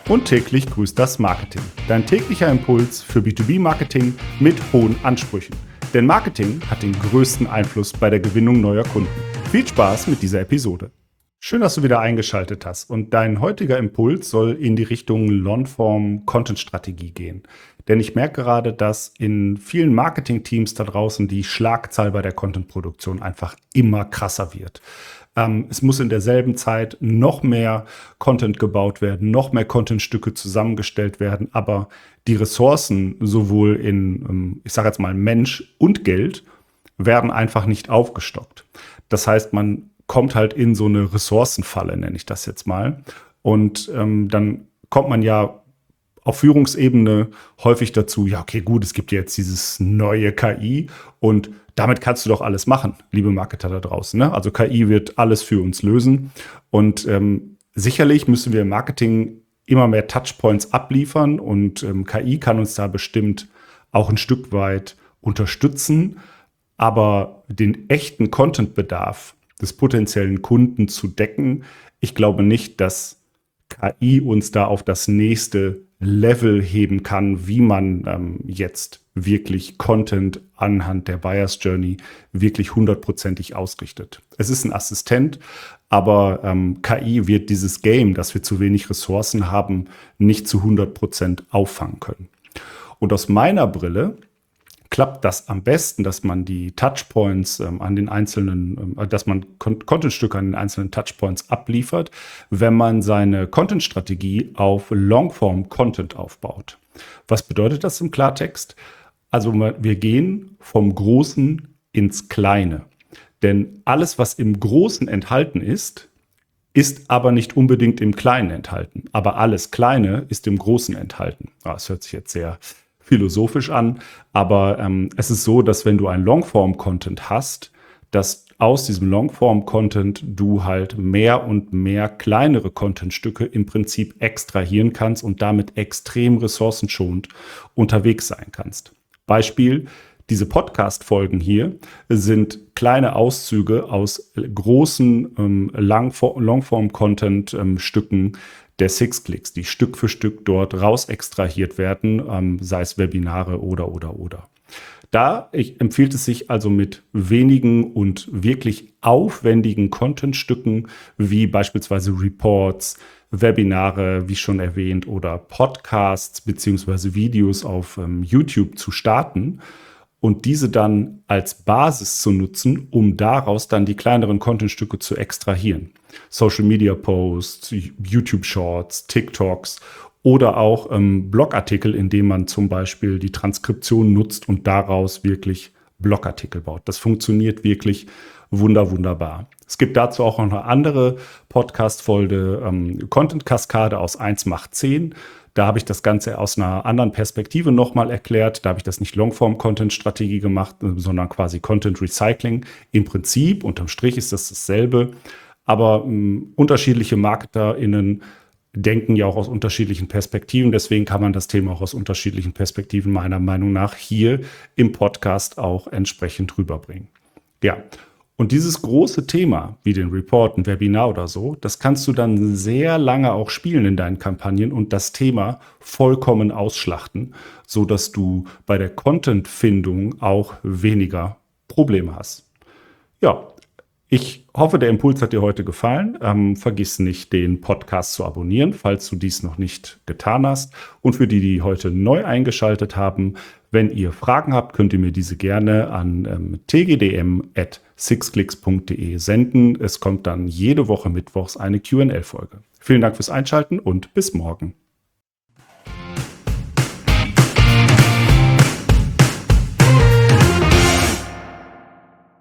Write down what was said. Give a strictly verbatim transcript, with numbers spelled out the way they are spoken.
Und täglich grüßt das Marketing. Dein täglicher Impuls für B zwei B-Marketing mit hohen Ansprüchen. Denn Marketing hat den größten Einfluss bei der Gewinnung neuer Kunden. Viel Spaß mit dieser Episode. Schön, dass du wieder eingeschaltet hast. Und dein heutiger Impuls soll in die Richtung Longform-Content-Strategie gehen. Denn ich merke gerade, dass in vielen Marketing-Teams da draußen die Schlagzahl bei der Content-Produktion einfach immer krasser wird. Ähm, es muss in derselben Zeit noch mehr Content gebaut werden, noch mehr Contentstücke zusammengestellt werden, aber die Ressourcen sowohl in, ähm, ich sage jetzt mal Mensch und Geld, werden einfach nicht aufgestockt. Das heißt, man kommt halt in so eine Ressourcenfalle, nenne ich das jetzt mal. Und ähm, dann kommt man ja auf Führungsebene häufig dazu, ja, okay, gut, es gibt jetzt dieses neue K I und damit kannst du doch alles machen, liebe Marketer da draußen. Ne? Also K I wird alles für uns lösen. Und ähm, sicherlich müssen wir im Marketing immer mehr Touchpoints abliefern und ähm, K I kann uns da bestimmt auch ein Stück weit unterstützen. Aber den echten Contentbedarf des potenziellen Kunden zu decken, ich glaube nicht, dass K I uns da auf das nächste Level heben kann, wie man ähm, jetzt wirklich Content anhand der Buyer's Journey wirklich hundertprozentig ausrichtet. Es ist ein Assistent, aber ähm, K I wird dieses Game, dass wir zu wenig Ressourcen haben, nicht zu hundert Prozent auffangen können. Und aus meiner Brille klappt das am besten, dass man die Touchpoints ähm, an den einzelnen, ähm, dass man Con- Contentstücke an den einzelnen Touchpoints abliefert, wenn man seine Content-Strategie auf Longform-Content aufbaut. Was bedeutet das im Klartext? Also wir gehen vom Großen ins Kleine. Denn alles, was im Großen enthalten ist, ist aber nicht unbedingt im Kleinen enthalten. Aber alles Kleine ist im Großen enthalten. Ah, das hört sich jetzt sehr philosophisch an, aber ähm, es ist so, dass wenn du ein Longform-Content hast, dass aus diesem Longform-Content du halt mehr und mehr kleinere Contentstücke im Prinzip extrahieren kannst und damit extrem ressourcenschonend unterwegs sein kannst. Beispiel, diese Podcast-Folgen hier sind kleine Auszüge aus großen ähm, Longform-Content-Stücken der Six-Clicks, die Stück für Stück dort raus extrahiert werden, ähm, sei es Webinare oder, oder, oder. Da ich, empfiehlt es sich also mit wenigen und wirklich aufwendigen Contentstücken wie beispielsweise Reports, Webinare, wie schon erwähnt, oder Podcasts beziehungsweise Videos auf ähm, YouTube zu starten und diese dann als Basis zu nutzen, um daraus dann die kleineren Contentstücke zu extrahieren. Social Media Posts, YouTube Shorts, TikToks oder auch ähm, Blogartikel, in denen man zum Beispiel die Transkription nutzt und daraus wirklich Blogartikel baut. Das funktioniert wirklich wunder, wunderbar. Es gibt dazu auch noch eine andere Podcast-Folge, ähm, Content-Kaskade aus eins macht zehn. Da habe ich das Ganze aus einer anderen Perspektive nochmal erklärt. Da habe ich das nicht Longform-Content-Strategie gemacht, sondern quasi Content-Recycling. Im Prinzip, unterm Strich ist das dasselbe. Aber mh, unterschiedliche MarketerInnen denken ja auch aus unterschiedlichen Perspektiven. Deswegen kann man das Thema auch aus unterschiedlichen Perspektiven meiner Meinung nach hier im Podcast auch entsprechend rüberbringen. Ja, und dieses große Thema, wie den Report, ein Webinar oder so, das kannst du dann sehr lange auch spielen in deinen Kampagnen und das Thema vollkommen ausschlachten, sodass du bei der Content-Findung auch weniger Probleme hast. Ja, ich hoffe, der Impuls hat dir heute gefallen. Ähm, vergiss nicht, den Podcast zu abonnieren, falls du dies noch nicht getan hast. Und für die, die heute neu eingeschaltet haben, wenn ihr Fragen habt, könnt ihr mir diese gerne an ähm, t g d m at sixclicks punkt d e senden. Es kommt dann jede Woche mittwochs eine Q und A-Folge. Vielen Dank fürs Einschalten und bis morgen.